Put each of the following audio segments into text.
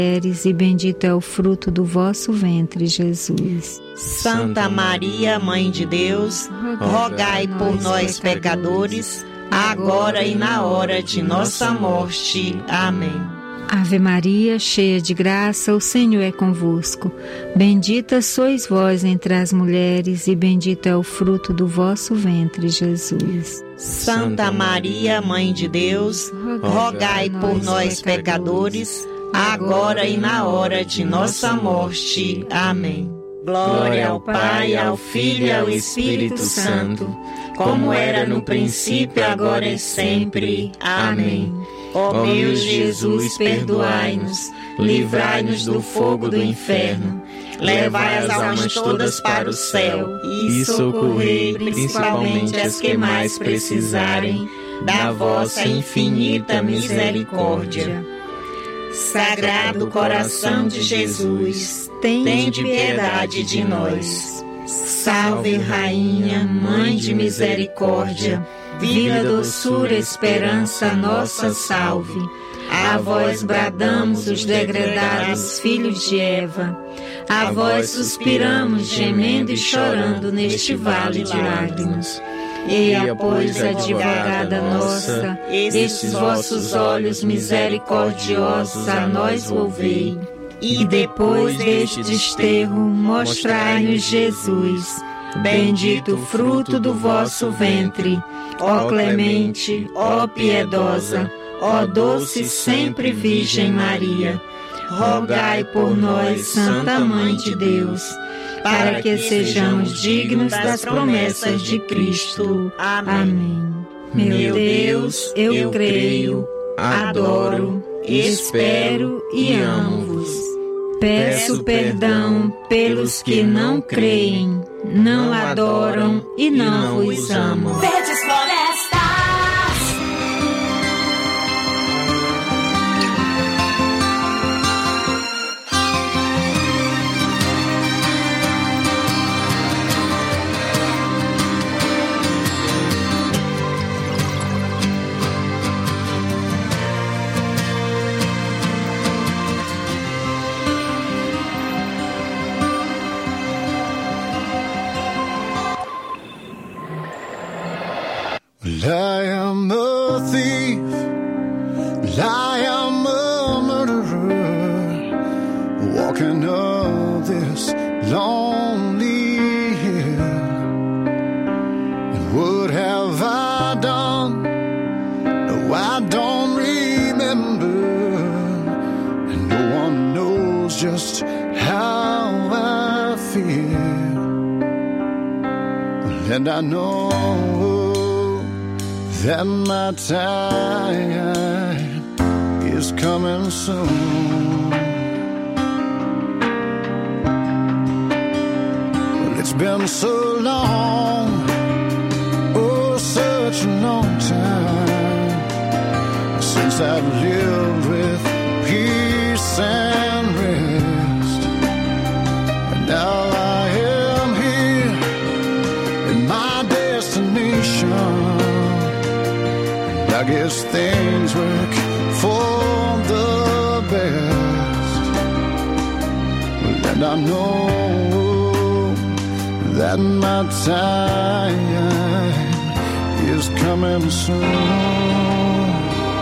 e bendito é o fruto do vosso ventre, Jesus. Santa Maria, Mãe de Deus, rogai por nós, pecadores, agora e na hora de nossa morte. Amém. Ave Maria, cheia de graça, o Senhor é convosco. Bendita sois vós entre as mulheres, e bendito é o fruto do vosso ventre, Jesus. Santa Maria, Mãe de Deus, rogai por nós, pecadores, agora e na hora de nossa morte. Amém. Glória ao Pai, ao Filho e ao Espírito Santo, como era no princípio, agora e sempre. Amém. Ó meu Jesus, perdoai-nos, livrai-nos do fogo do inferno, levai as almas todas para o céu e socorrei principalmente as que mais precisarem da vossa infinita misericórdia. Sagrado coração de Jesus, tende piedade de nós. Salve, Rainha, Mãe de misericórdia, vida, doçura, esperança, nossa salve. A vós bradamos os degredados filhos de Eva, a vós suspiramos, gemendo e chorando neste vale de lágrimas. Eia, pois, advogada nossa, estes vossos olhos misericordiosos a nós volvei, e depois deste desterro mostrai-nos Jesus, bendito o fruto do vosso ventre. Ó clemente, ó piedosa, ó doce sempre Virgem Maria, rogai por nós, Santa Mãe de Deus, para que sejamos dignos das promessas de Cristo. Amém. Meu Deus, eu creio, adoro, espero e amo-vos. Peço perdão pelos que não creem, não adoram e não vos amam. Verdes florestas. I am a thief, I am a murderer, walking up this lonely hill. And what have I done? No, I don't remember, and no one knows just how I feel. And I know that my time is coming soon. Well, it's been so long, oh, such a long time, since I've lived with peace and rest. And now I am here in my destination. I guess things work for the best. And I know that my time is coming soon.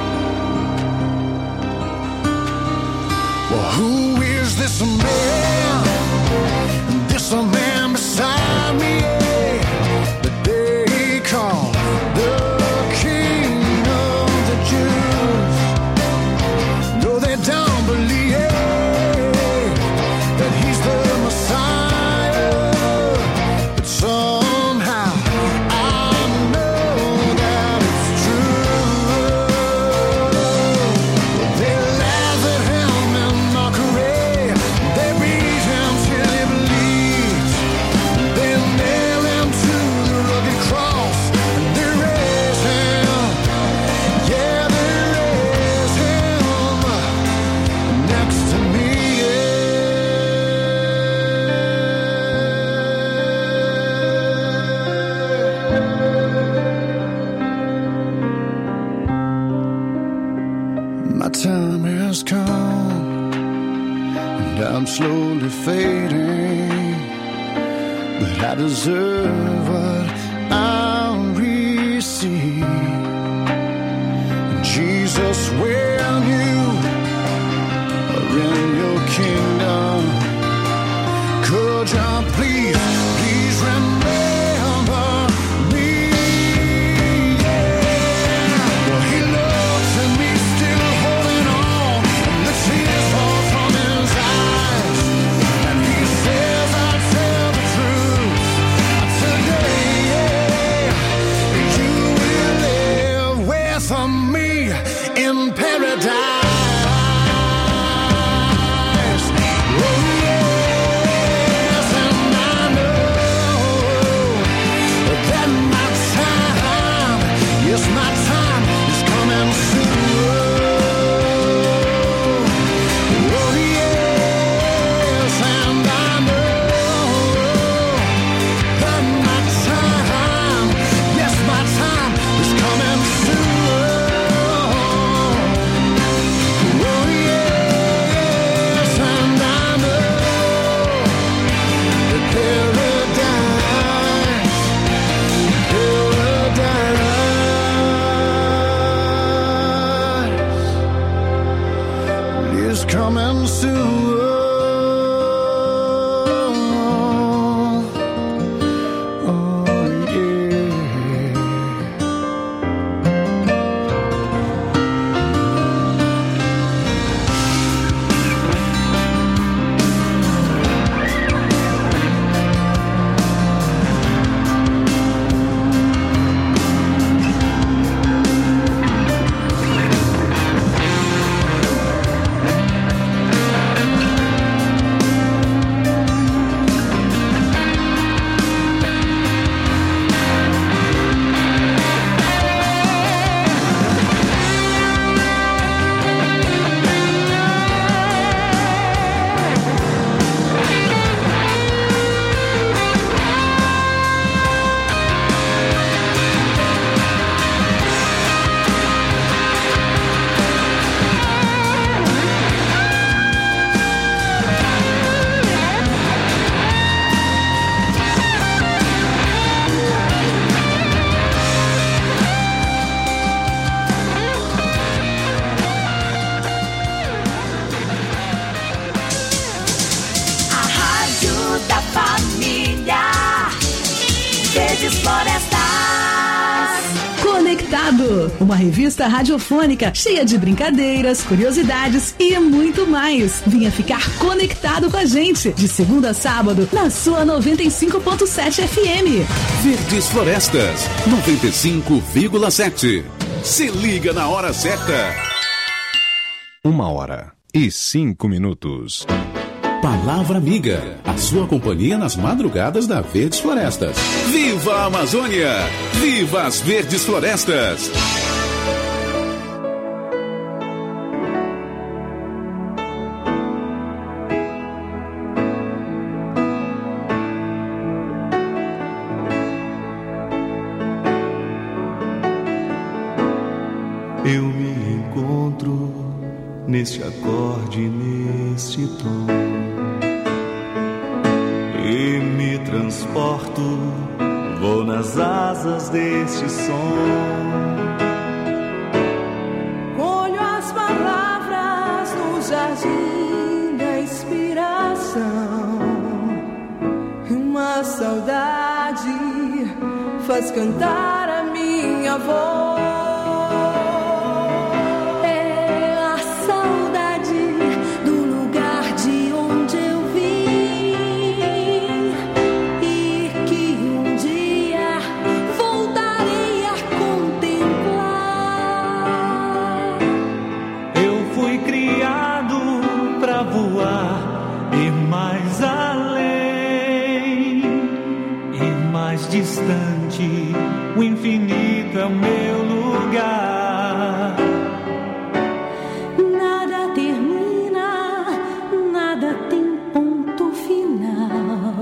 Well, who is this man? This a man beside me, the day he called the don't believe that he's the Messiah, but somehow I know that it's true. They laugh at him in mockery, they beat and I'm slowly fading, but I deserve what I'll receive. Jesus, when you are in your kingdom, could you please remember me? Yeah. Well, he looks at me still holding on, and the tears fall from his eyes, and he says, I tell the truth today, you will live with me in paradise. Yes, my time is coming soon. Oh yes, and I know that my time, yes, my time is coming soon. Oh yes, and I know that paradise is coming soon. Oh, yeah. Uma revista radiofônica cheia de brincadeiras, curiosidades e muito mais. Venha ficar conectado com a gente de segunda a sábado na sua 95.7 FM. Verdes Florestas 95,7. Se liga na hora certa. 1h05. Palavra Amiga, a sua companhia nas madrugadas da Verdes Florestas. Viva a Amazônia! Viva as Verdes Florestas! Eu me encontro neste acorde, neste tom, e me transporto, vou nas asas deste som. Colho as palavras no jardim da inspiração. Uma saudade faz cantar a minha voz. Distante, o infinito é o meu lugar. Nada termina, nada tem ponto final.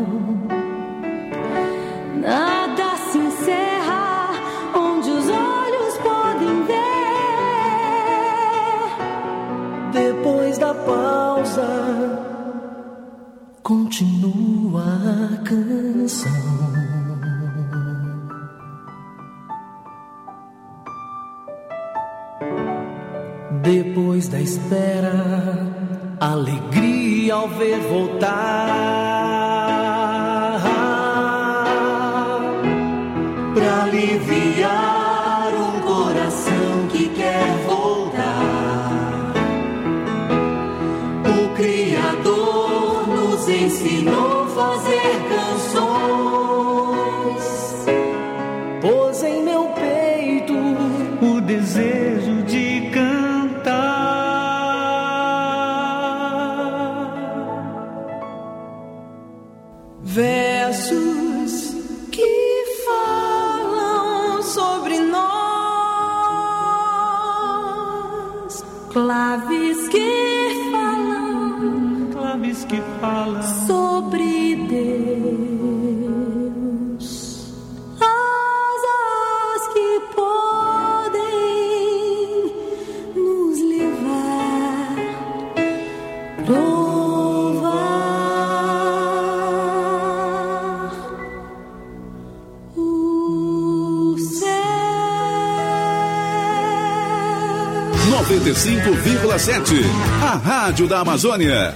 Nada se encerra onde os olhos podem ver. Depois da pausa, continua a canção. Depois da espera, alegria ao ver voltar, pra aliviar um coração que quer voltar. O Criador nos ensinou a fazer canções, pôs em meu peito o desejo de cantar. Versos que falam sobre nós, claves que falam sobre Deus, asas que podem nos levar provar o céu. 95,7. A Rádio da Amazônia.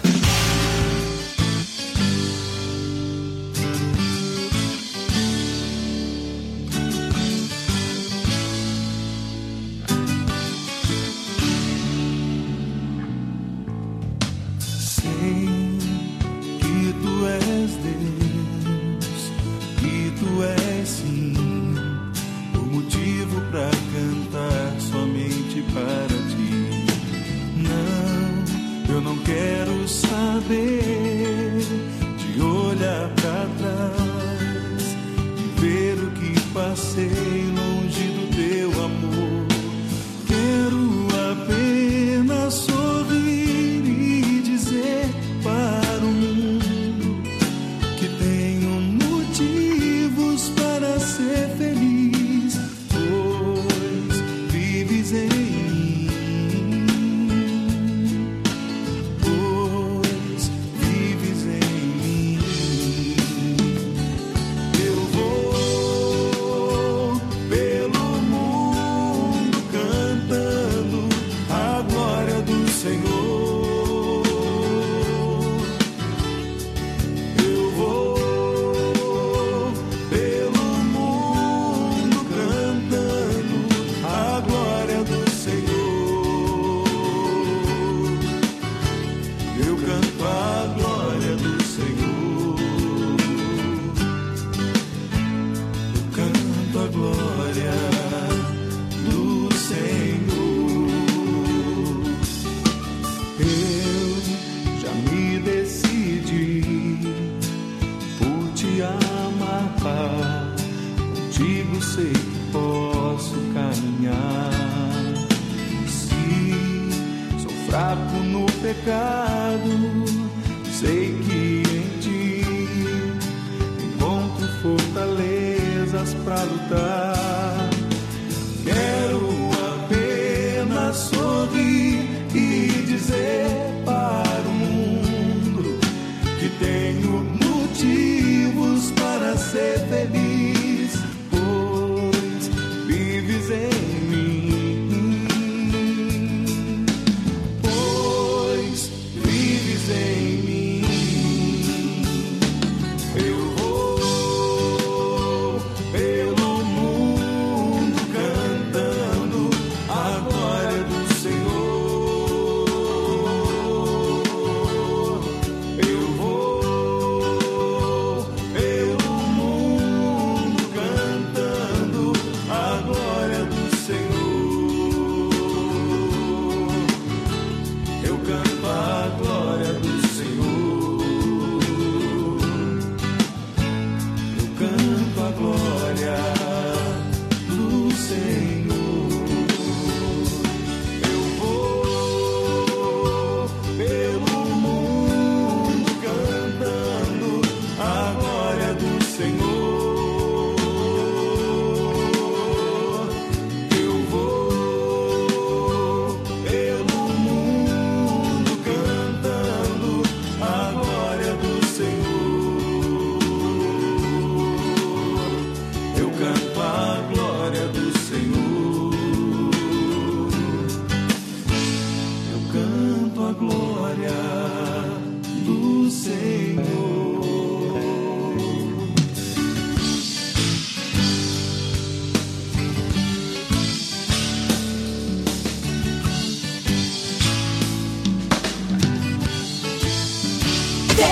Pelo mundo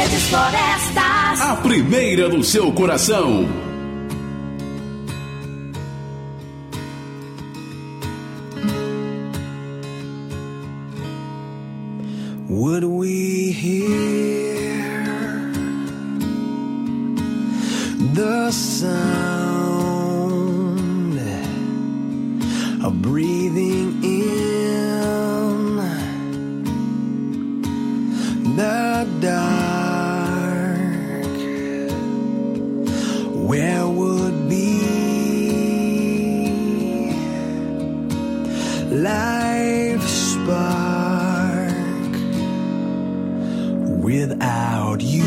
Verdes Florestas. A primeira do seu coração. Would we hear the sound of breathing in the dark? Where would be life's spark without you?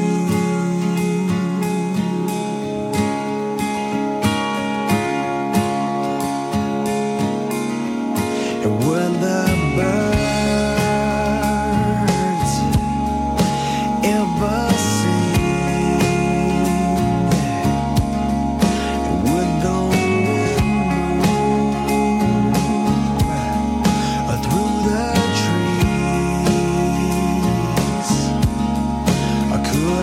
And when the birds ever sing, and when the wind moves through the trees, could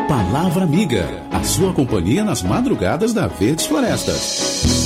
Palavra Amiga, a sua companhia nas madrugadas da Verdes Florestas.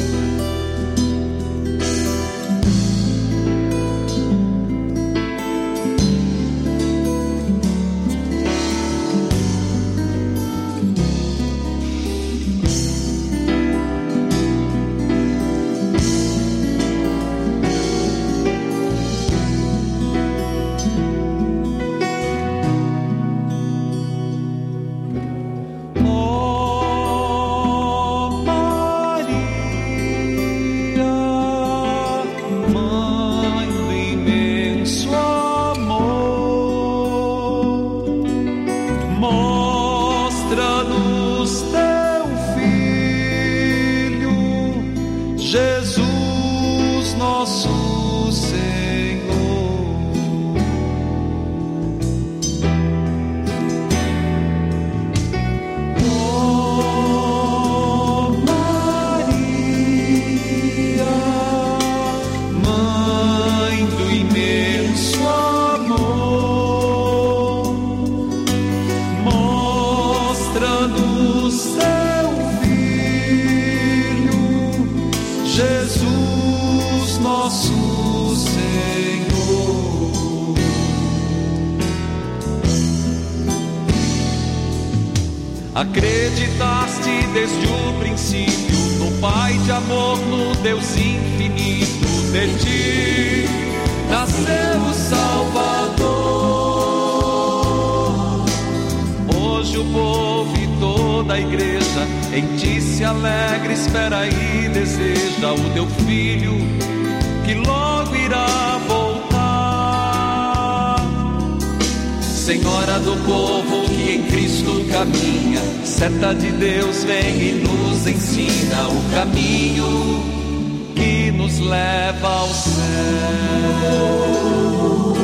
Acreditaste desde o princípio no Pai de amor, no Deus infinito. De ti nasceu o Salvador. Hoje o povo e toda a igreja em ti se alegra, espera e deseja o teu filho que logo irá voltar. Senhora do povo que em Cristo caminha, seta de Deus vem e nos ensina o caminho que nos leva ao céu.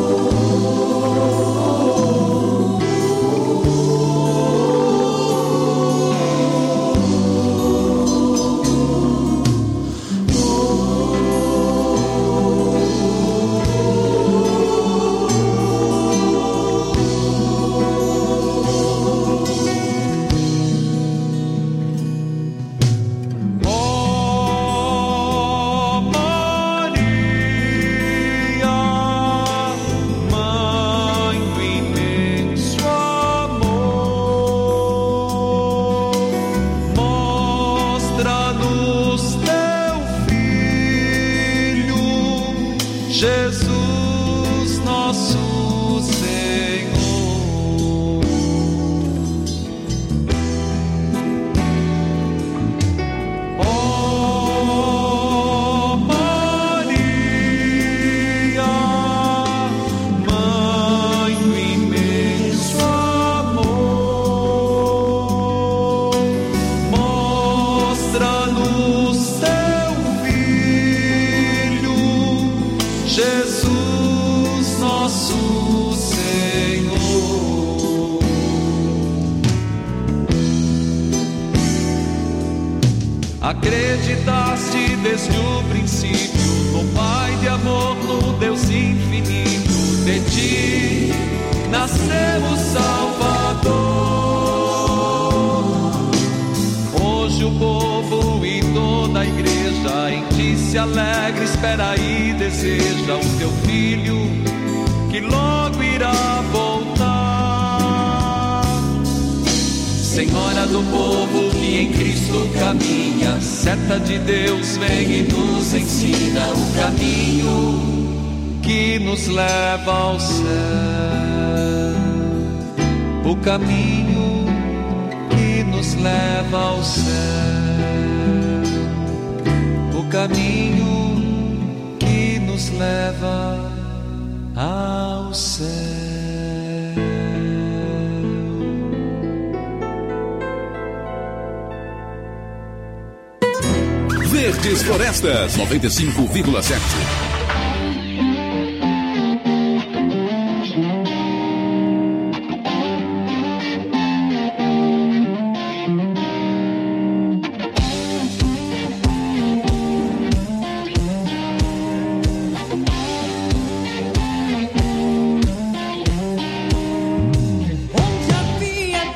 Acreditaste desde o princípio no Pai de amor, no Deus infinito. De ti nasceu o Salvador. Hoje o povo e toda a igreja em ti se alegra, espera e deseja o teu filho que logo irá voltar. Senhora do povo que em Cristo caminha, seta de Deus vem e nos ensina o caminho que nos leva ao céu. O caminho que nos leva ao céu. O caminho que nos leva ao céu. Verdes Florestas 95,7. Onde havia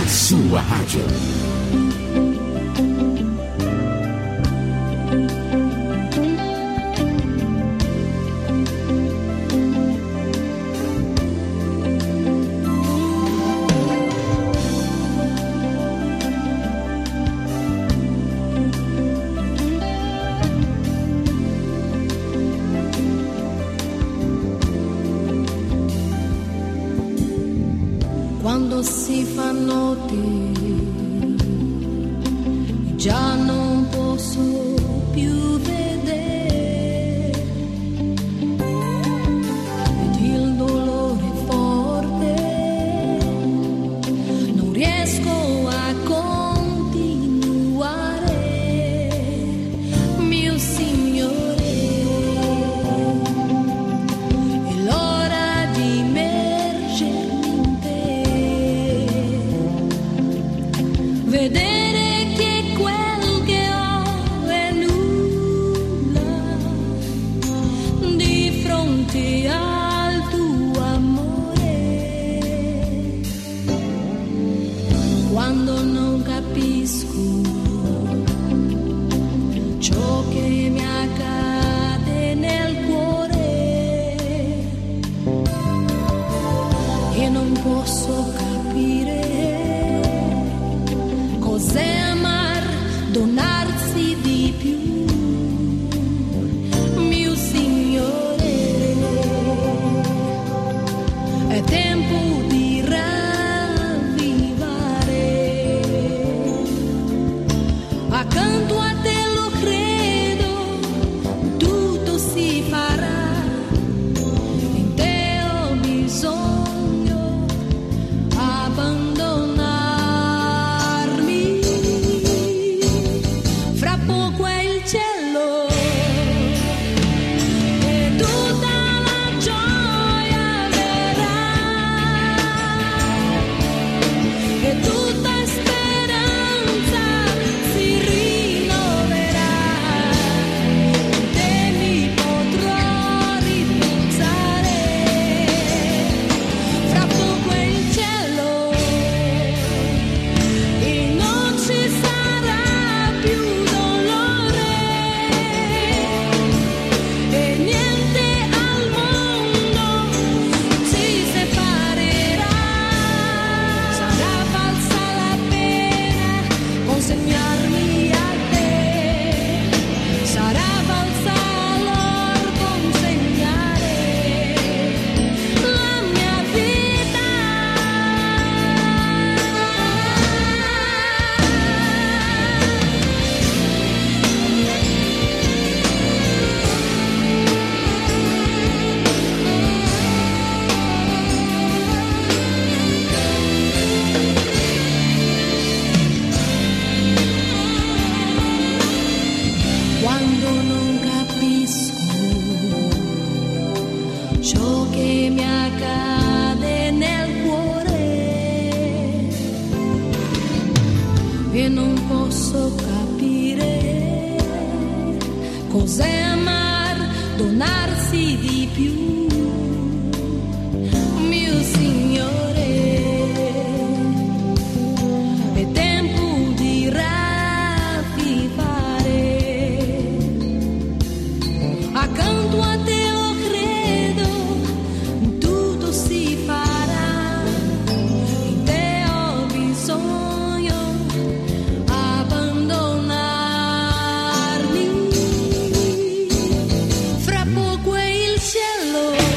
sua rádio. Quando si fa notte, già non posso più vedere, ed il dolore è forte, non riesco a continuare, mio Signore, è l'ora di immergermi in te, vedere che quel che ho è nulla di fronte al tuo amore. Quando non capisco ciò che mi accade nel cuore e non posso capire cos'è amar, donarsi di più, mio Signore, è tempo di ravvivare, accanto a te lo credo, tutto si farà, in te ho bisogno abbandonarmi, fra poco è il cielo e tutta la gioia verrà e tutta speranza si rinnoverà, in te mi potrò riposare, fra poco è il cielo e non ci sarà più dolore e niente al mondo ci separerà, sarà valsa la pena consegnarmi a te, sarà valsa l'or consegnare la mia vita. Quando non capisco ciò che mi accade nel cuore e non posso capire cos'è amar, donarsi di più, mio Signore, è tempo di ravvivare, accanto a te lo credo, tutto si farà, in te ho bisogno abbandonarmi, fra poco è il cielo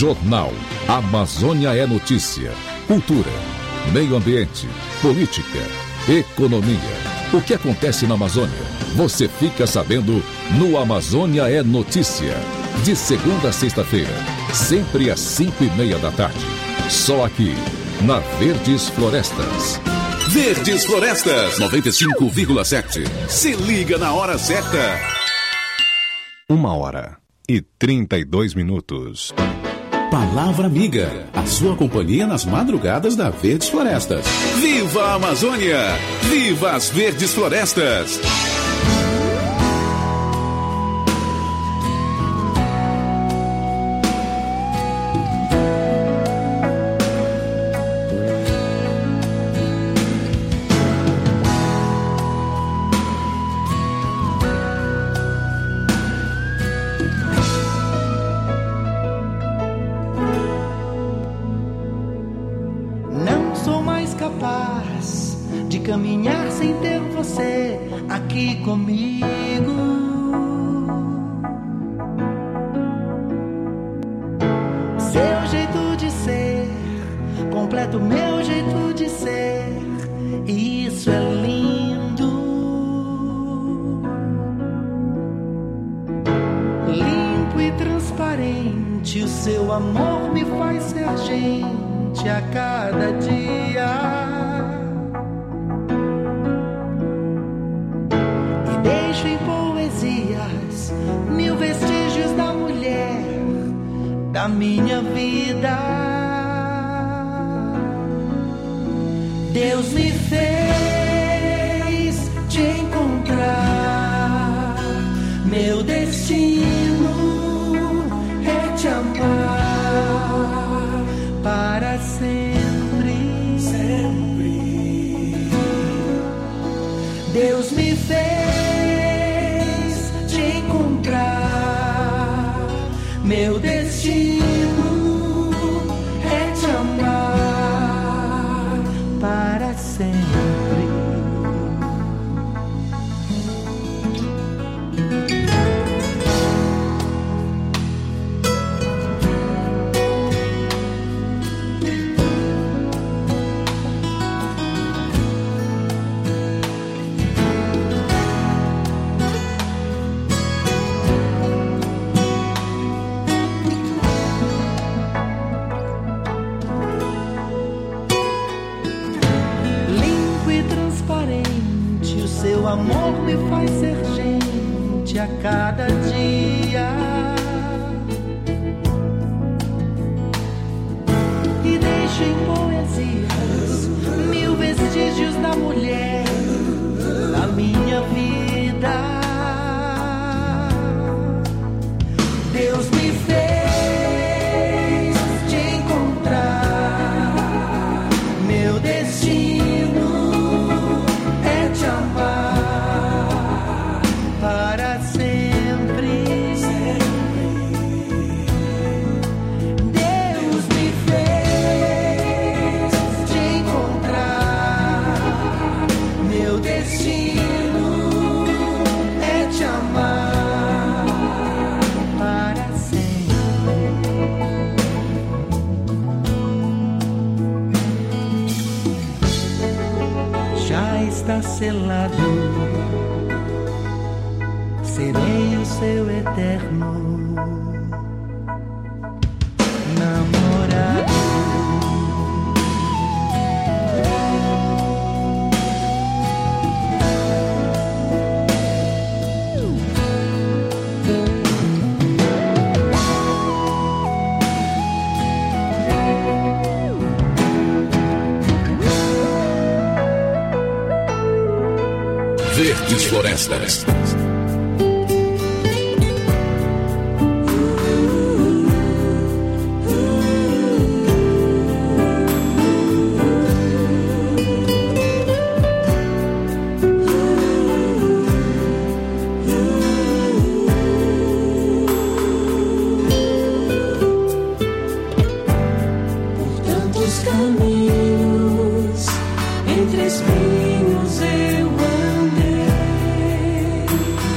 Jornal Amazônia é Notícia. Cultura, meio ambiente, política, economia. O que acontece na Amazônia? Você fica sabendo no Amazônia é Notícia. De segunda a sexta-feira, sempre às 5:30 da tarde. Só aqui, na Verdes Florestas. Verdes Florestas 95,7. Se liga na hora certa. 1h32. Palavra Amiga, a sua companhia nas madrugadas da Verdes Florestas. Viva a Amazônia! Viva as Verdes Florestas! Caminhar sem ter você aqui comigo. Seu jeito de ser completa o meu jeito de ser, e isso é lindo. Limpo e transparente, o seu amor me faz ser gente a cada dia. Deixo em poesias 1000 vestígios da mulher da minha vida. Deus me fez te encontrar. Meu destino é te amar para sempre. Sempre. Deus me fez meu destino é te amar para sempre. Seu amor me faz ser gente a cada dia. E deixo em poesias 1000 vestígios da mulher da minha vida. Deus me fez te encontrar. Meu destino é te amar para sempre. Deus me fez te encontrar. Meu destino é te amar para sempre. Já está selado. Serei o seu eterno namorado. Verdes Florestas. Entre espinhos eu andei.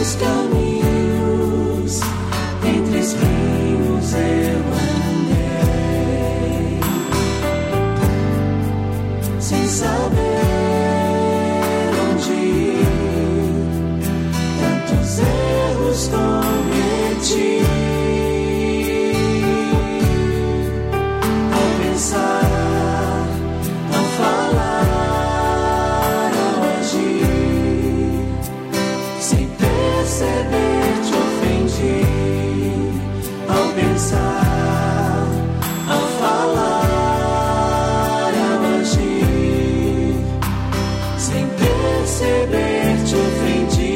teus caminhos, entre espinhos eu andei, sem saber onde ir, tantos erros cometi. Ao pensar, ao falar, ao agir, sem perceber te ofendi. Ao pensar, ao falar, ao agir, sem perceber te ofendi.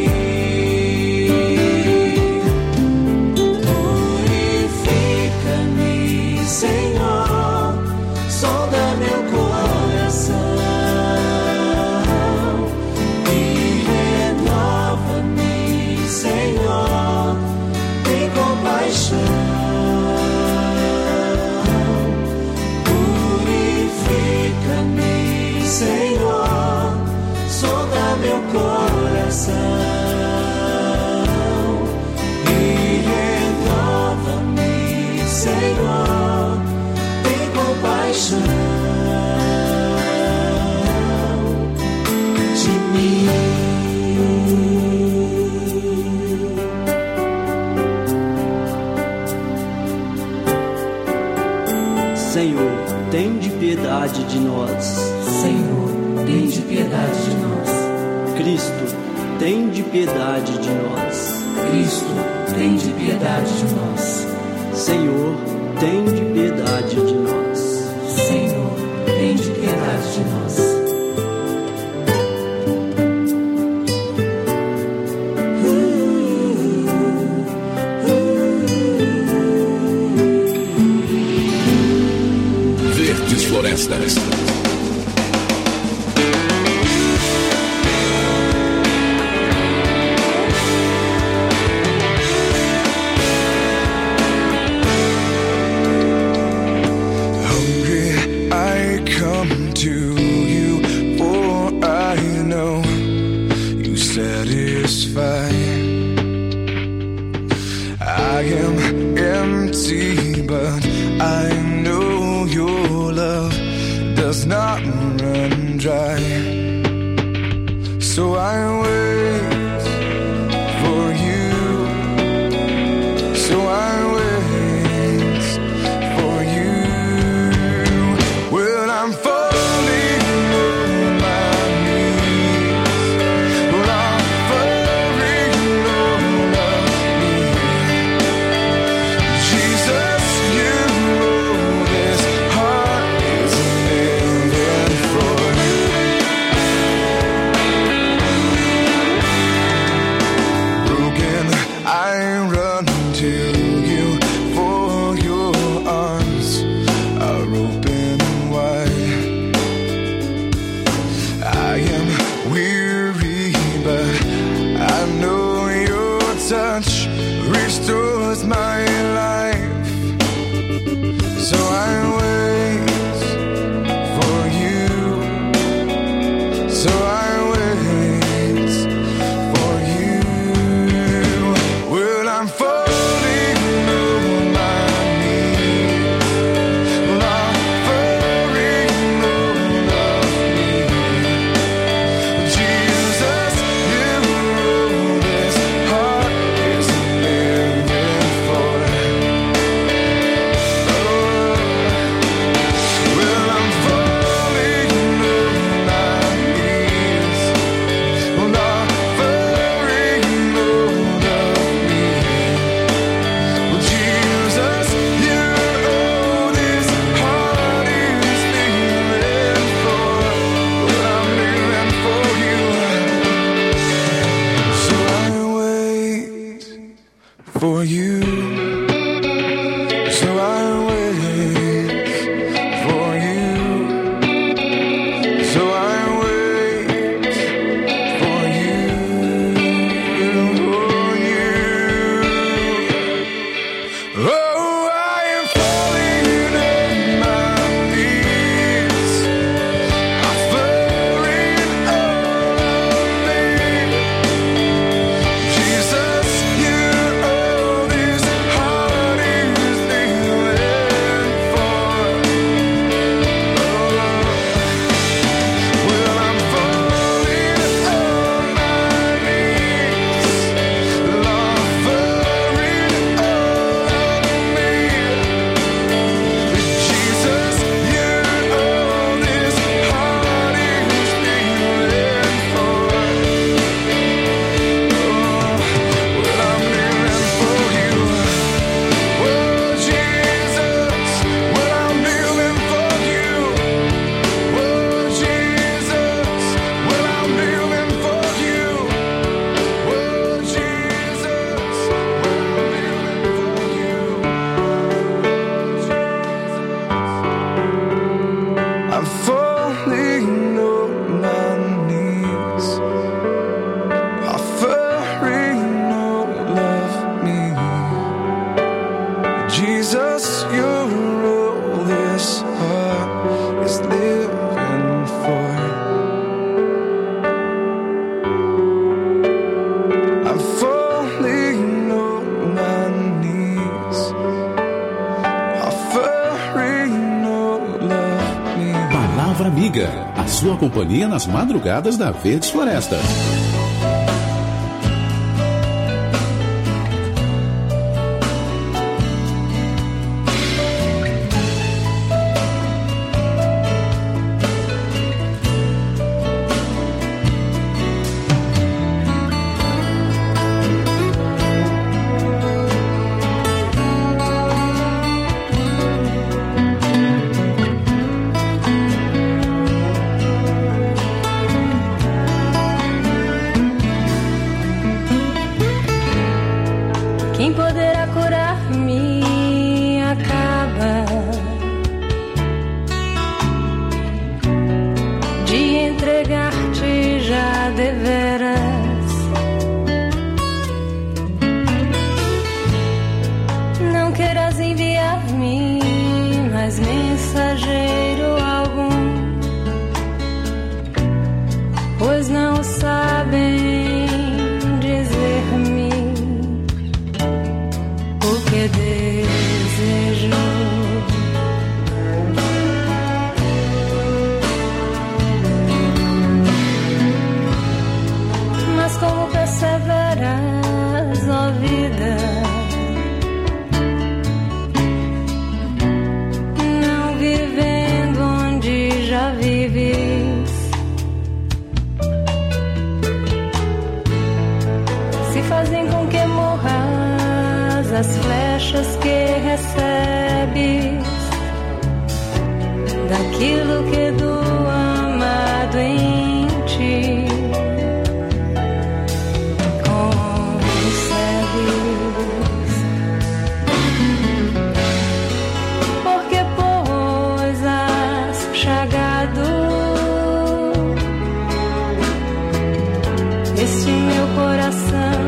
Purifica-me, Senhor, sonda meu coração e renova-me, Senhor, tem compaixão. Purifica-me, Senhor, sonda meu coração e renova-me, Senhor, tem compaixão de mim. Senhor, tem de piedade de nós. Senhor, tem de piedade de nós. Cristo, tem de piedade de nós. Cristo, tem de piedade de nós. Senhor, tem de piedade de nós. Senhor, tem de piedade de nós. Verdes Florestas. Hungry, I come to you, for I know you satisfy. I am empty, but I know your love does not run dry. So I wait for you. So I wait for you. When I'm falling on my knees, when I'm falling on my knees, Jesus, you know this heart is living for you. Broken, I run to you, for your arms are open wide. I am weary, but I know your touch restores my life. So I wait for you. So I wait for you. When I'm falling on my knees, when I'm falling on my knees, Jesus, you know this heart is living for. When I'm falling on my knees, when I'm falling on my knees, Jesus, you know this heart is living for. When I'm living for you, so I wait for you. So I wait for you. So I wait for you. Oh, I am falling on my knees. I'm falling on me. Jesus, sua companhia nas madrugadas da Verdes Florestas. Quem poderá curar-me acaba de entregar-te já deveras. Não queiras enviar-me mais mensageiro algum, pois não sabem dizer-me que desejo. Mas como perseveras, ó vida, não vivendo onde já vives, se fazem com que morras as flechas que recebes daquilo que do amado em ti concebes. Porque pois has chagado este meu coração,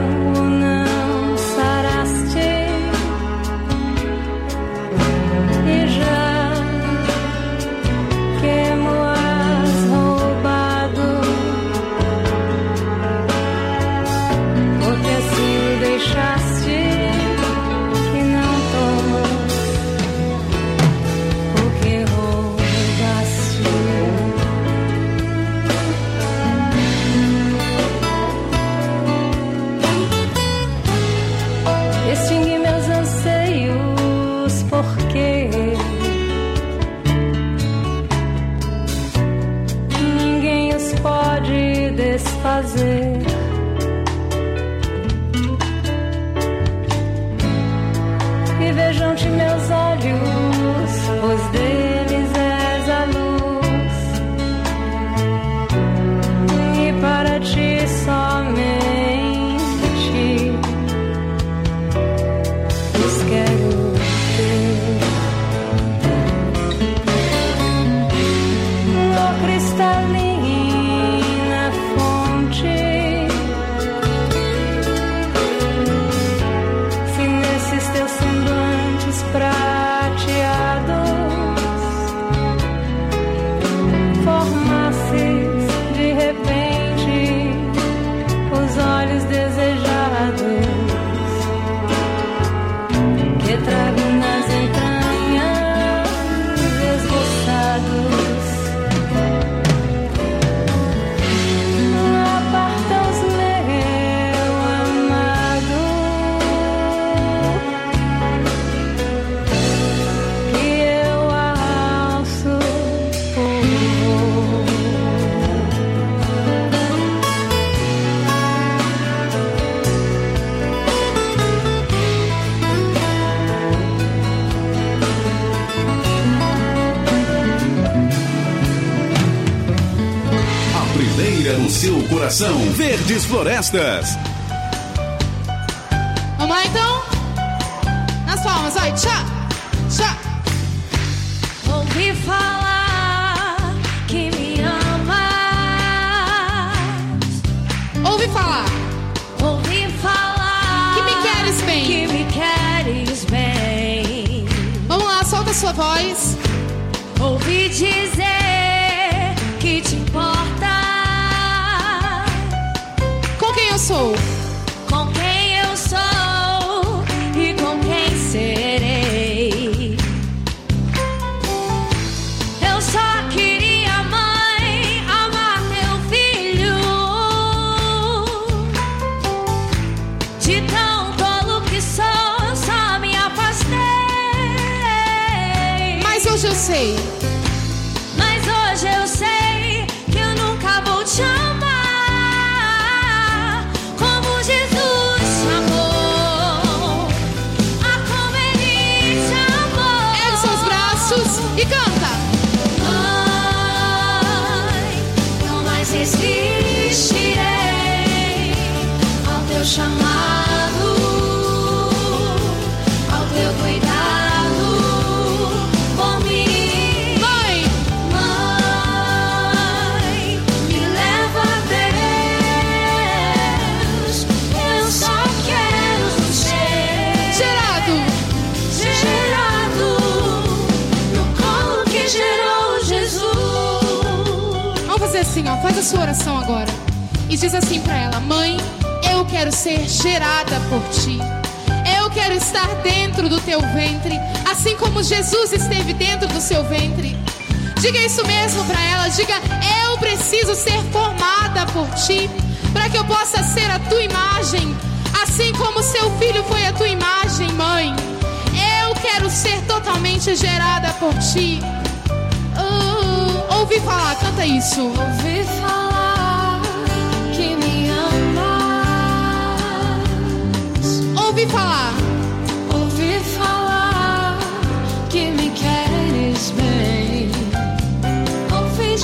extingue meus anseios, porque ninguém os pode desfazer. E vejam-te meus olhos, pois deles és a luz, e para ti somente quero ter. Oh, cristalina fonte, se nesses teus semblantes prateados formasses de repente os olhos desejados que trago nas entranhas esboçados. Aparta-os, meu amado, que eu alço por no seu coração. Verdes Florestas. Vamos lá então? Nas palmas, vai, tchá, tchá. Ouvi falar que me amas. Ouvi falar. Ouvi falar que me queres bem. Que me queres bem. Vamos lá, solta a sua voz. Ouvi dizer que te importa com quem eu sou. Com quem eu sou e com quem serei. Eu só queria, mãe, sei. Mas hoje eu sei que eu nunca vou te amar como Jesus te amou. Ah, como Ele te amou. Ergue seus braços e canta. Mãe, não mais resistirei ao teu chamado, ao teu cuidado por mim. Mãe, me leva a Deus. Eu só quero ser gerado no colo que gerou Jesus. vamos fazer assim, ó. Faz a sua oração agora e diz assim pra ela: mãe, eu quero ser gerada por ti. Eu quero estar dentro do teu ventre, assim como Jesus esteve dentro do seu ventre. Diga isso mesmo pra ela. Diga: eu preciso ser formada por ti, para que eu possa ser a tua imagem, assim como seu filho foi a tua imagem, mãe. Eu quero ser totalmente gerada por ti. Ouvi falar, canta isso. Ouvi falar que me amas. Ouvi falar. Ouvi falar que me queres bem. Ouvi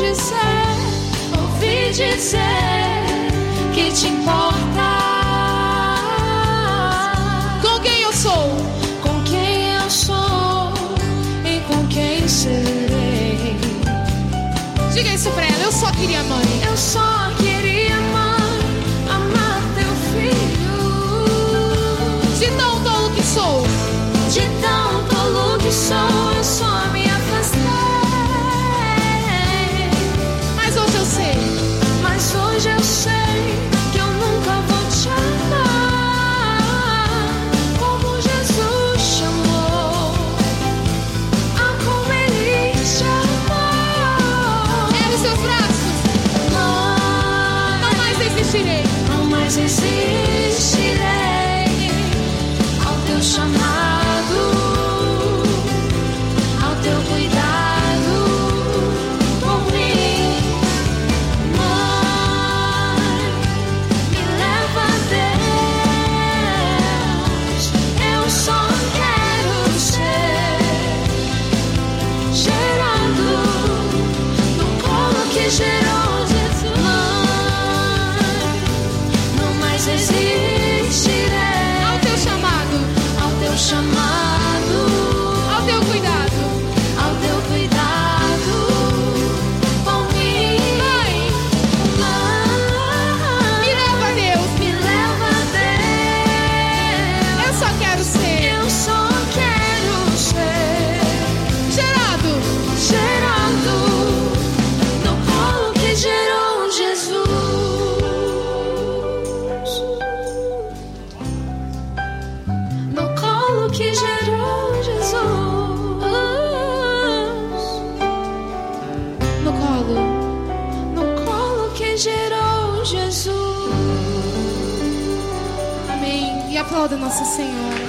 dizer que te importa. Com quem eu sou? Com quem eu sou e com quem serei. Diga isso pra ela: eu só queria, mãe. Eu só queria, mãe, amar teu filho. De tão tolo que sou, de tão tolo que sou, eu só me afastei. Mas hoje eu sei. Mas hoje eu sei que eu nunca vou te amar como Jesus chamou. Ah, como Ele te amou. Ergue os seus braços. Não mais resistirei. Não mais resistirei ao teu chamado, ao teu cuidado por mim. Mãe, me leva a Deus. Eu só quero ser gerado no colo que gerou Jesus. Mãe, não mais resistirei ao teu chamado, ao teu chamado, ao teu cuidado, ao teu cuidado por mim. Mãe, me leva a Deus. Me leva a Deus. Eu só quero ser. Eu só quero ser gerado no colo que gerou Jesus. No colo que gerou Jesus. No colo que gerou Jesus. Amém. E aplauda Nossa Senhora.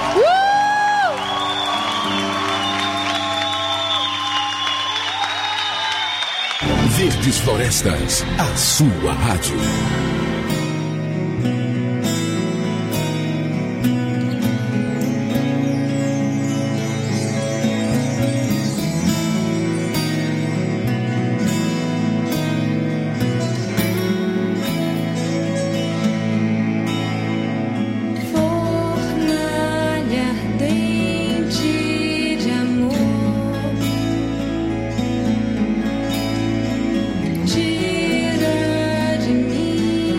Verdes Florestas, a sua rádio. Fornalha ardente de amor, tira de mim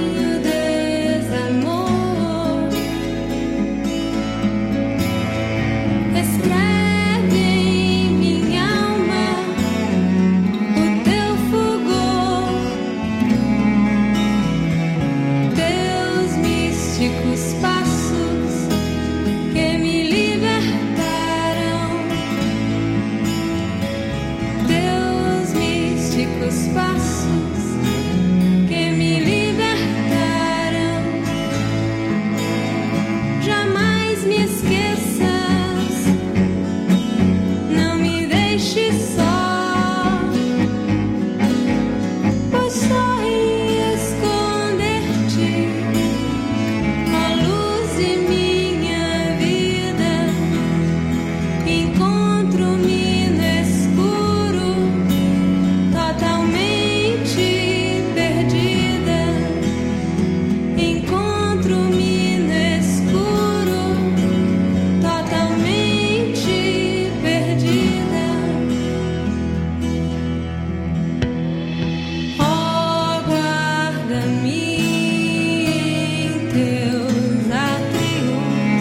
teus átrios,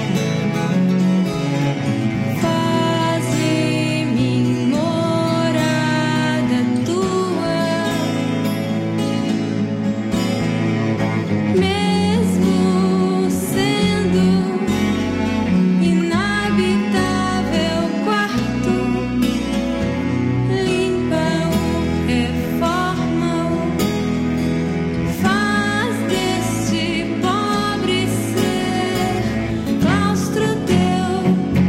faze-me morada tua, mesmo sendo inabitável quarto, limpa-o, reforma-o, faz deste pobre ser claustro teu,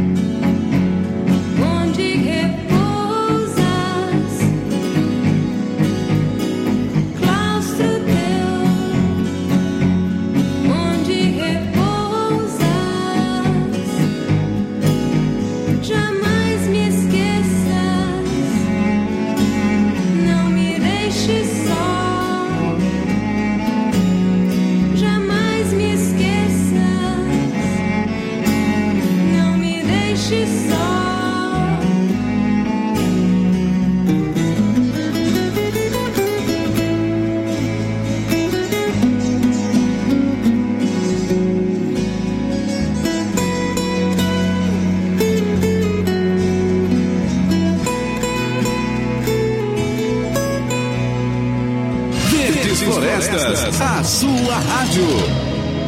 onde repousas, claustro teu, onde repousas. Jamais me esqueças, não me deixes só. Jamais me esqueças, não me deixes só. Verdes Florestas, a sua rádio.